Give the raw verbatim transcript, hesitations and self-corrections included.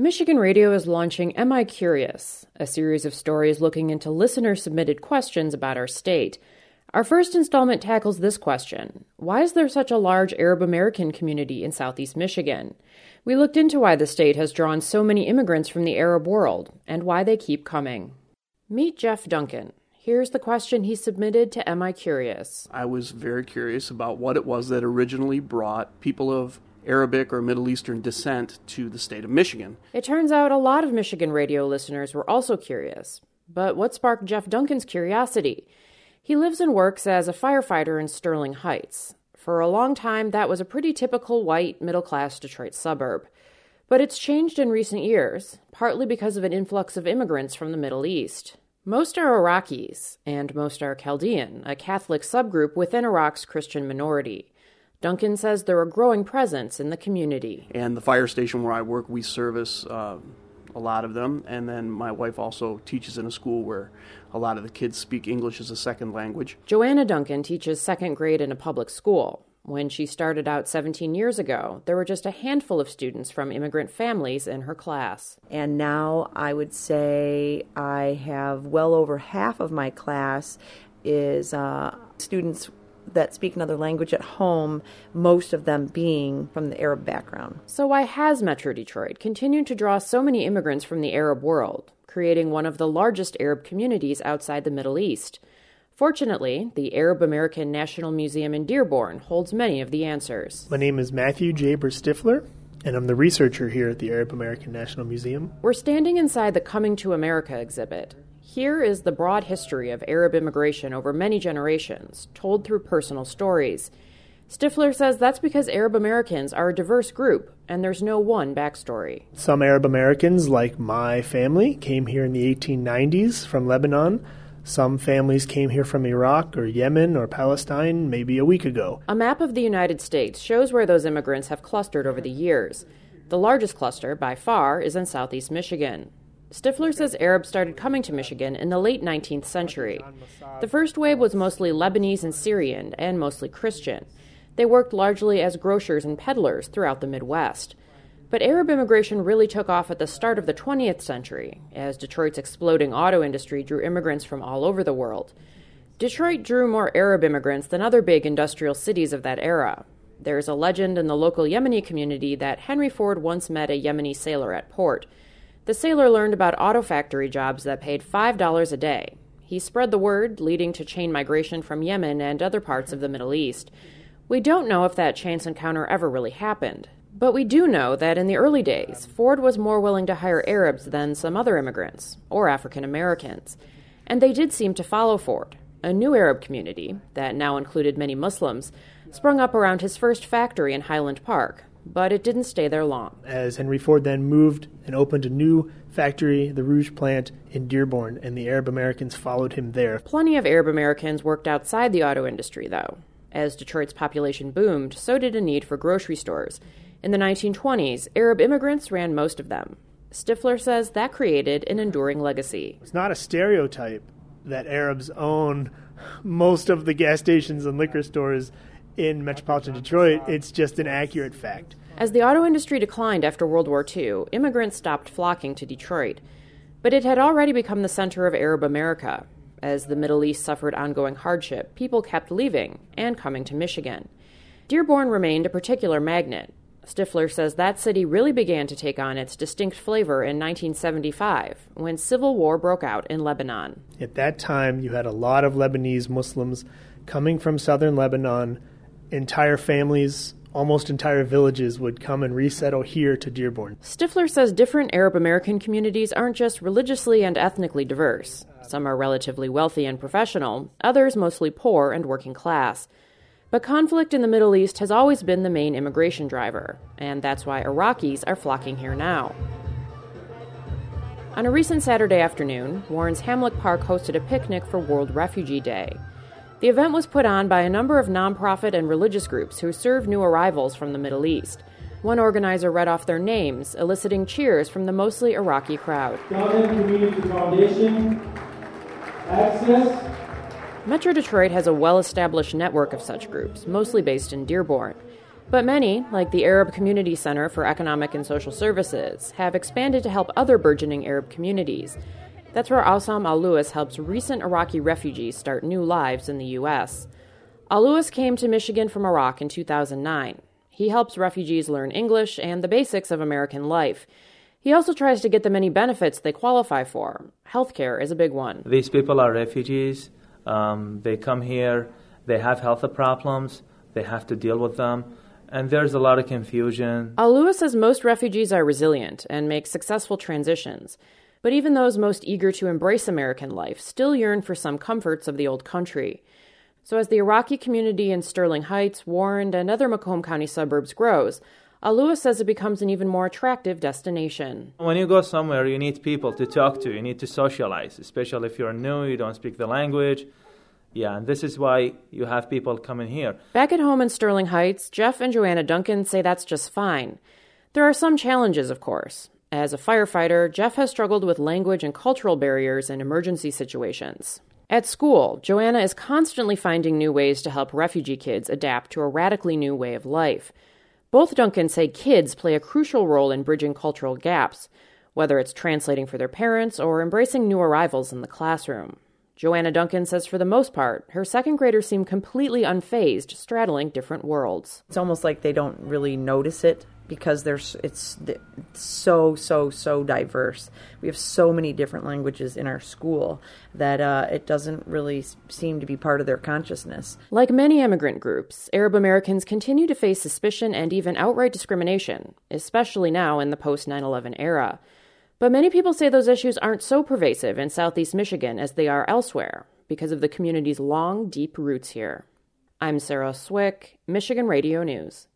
Michigan Radio is launching Am I Curious?, a series of stories looking into listener-submitted questions about our state. Our first installment tackles this question: why is there such a large Arab American community in southeast Michigan? We looked into why the state has drawn so many immigrants from the Arab world, and why they keep coming. Meet Jeff Duncan. Here's the question he submitted to Am I Curious? I was very curious about what it was that originally brought people of Arabic or Middle Eastern descent to the state of Michigan. It turns out a lot of Michigan radio listeners were also curious. But what sparked Jeff Duncan's curiosity? He lives and works as a firefighter in Sterling Heights. For a long time, that was a pretty typical white, middle-class Detroit suburb. But it's changed in recent years, partly because of an influx of immigrants from the Middle East. Most are Iraqis, and most are Chaldean, a Catholic subgroup within Iraq's Christian minority. Duncan says they're a growing presence in the community. And the fire station where I work, we service uh, a lot of them. And then my wife also teaches in a school where a lot of the kids speak English as a second language. Joanna Duncan teaches second grade in a public school. When she started out seventeen years ago, there were just a handful of students from immigrant families in her class. And now I would say I have well over half of my class is uh, students that speak another language at home, most of them being from the Arab background. So why has Metro Detroit continued to draw so many immigrants from the Arab world, creating one of the largest Arab communities outside the Middle East? Fortunately, the Arab American National Museum in Dearborn holds many of the answers. My name is Matthew Jaber Stifler, and I'm the researcher here at the Arab American National Museum. We're standing inside the Coming to America exhibit. Here is the broad history of Arab immigration over many generations, told through personal stories. Stifler says that's because Arab Americans are a diverse group, and there's no one backstory. Some Arab Americans, like my family, came here in the eighteen nineties from Lebanon. Some families came here from Iraq or Yemen or Palestine maybe a week ago. A map of the United States shows where those immigrants have clustered over the years. The largest cluster, by far, is in southeast Michigan. Stifler says Arabs started coming to Michigan in the late nineteenth century. The first wave was mostly Lebanese and Syrian, and mostly Christian. They worked largely as grocers and peddlers throughout the Midwest. But Arab immigration really took off at the start of the twentieth century, as Detroit's exploding auto industry drew immigrants from all over the world. Detroit drew more Arab immigrants than other big industrial cities of that era. There's a legend in the local Yemeni community that Henry Ford once met a Yemeni sailor at port. The sailor learned about auto factory jobs that paid five dollars a day. He spread the word, leading to chain migration from Yemen and other parts of the Middle East. We don't know if that chance encounter ever really happened. But we do know that in the early days, Ford was more willing to hire Arabs than some other immigrants, or African Americans. And they did seem to follow Ford. A new Arab community, that now included many Muslims, sprung up around his first factory in Highland Park. But it didn't stay there long. As Henry Ford then moved and opened a new factory, the Rouge plant in Dearborn, and the Arab Americans followed him there. Plenty of Arab Americans worked outside the auto industry, though. As Detroit's population boomed, so did a need for grocery stores. In the nineteen twenties, Arab immigrants ran most of them. Stifler says that created an enduring legacy. It's not a stereotype that Arabs own most of the gas stations and liquor stores in metropolitan Detroit. It's just an accurate fact. As the auto industry declined after World War Two, immigrants stopped flocking to Detroit. But it had already become the center of Arab America. As the Middle East suffered ongoing hardship, people kept leaving and coming to Michigan. Dearborn remained a particular magnet. Stifler says that city really began to take on its distinct flavor in nineteen seventy-five, when civil war broke out in Lebanon. At that time, you had a lot of Lebanese Muslims coming from southern Lebanon. Entire families, almost entire villages would come and resettle here to Dearborn. Stifler says different Arab American communities aren't just religiously and ethnically diverse. Some are relatively wealthy and professional, others mostly poor and working class. But conflict in the Middle East has always been the main immigration driver, and that's why Iraqis are flocking here now. On a recent Saturday afternoon, Warren's Hamlet Park hosted a picnic for World Refugee Day. The event was put on by a number of nonprofit and religious groups who serve new arrivals from the Middle East. One organizer read off their names, eliciting cheers from the mostly Iraqi crowd. Southern Community Foundation, Access. Metro Detroit has a well-established network of such groups, mostly based in Dearborn. But many, like the Arab Community Center for Economic and Social Services, have expanded to help other burgeoning Arab communities. That's where Awsam Al-Lewis helps recent Iraqi refugees start new lives in the U S. Al-Lewis came to Michigan from Iraq in two thousand nine. He helps refugees learn English and the basics of American life. He also tries to get them any benefits they qualify for. Healthcare is a big one. These people are refugees. Um, they come here, they have health problems, they have to deal with them, and there's a lot of confusion. Al-Lewis says most refugees are resilient and make successful transitions. But even those most eager to embrace American life still yearn for some comforts of the old country. So as the Iraqi community in Sterling Heights, Warren, and other Macomb County suburbs grows, Al-Lewis says it becomes an even more attractive destination. When you go somewhere, you need people to talk to, you need to socialize, especially if you're new, you don't speak the language. Yeah, and this is why you have people coming here. Back at home in Sterling Heights, Jeff and Joanna Duncan say that's just fine. There are some challenges, of course. As a firefighter, Jeff has struggled with language and cultural barriers in emergency situations. At school, Joanna is constantly finding new ways to help refugee kids adapt to a radically new way of life. Both Duncan say kids play a crucial role in bridging cultural gaps, whether it's translating for their parents or embracing new arrivals in the classroom. Joanna Duncan says for the most part, her second graders seem completely unfazed, straddling different worlds. It's almost like they don't really notice it because there's it's so, so, so diverse. We have so many different languages in our school that uh, it doesn't really seem to be part of their consciousness. Like many immigrant groups, Arab Americans continue to face suspicion and even outright discrimination, especially now in the post nine eleven era. But many people say those issues aren't so pervasive in Southeast Michigan as they are elsewhere because of the community's long, deep roots here. I'm Sarah Swick, Michigan Radio News.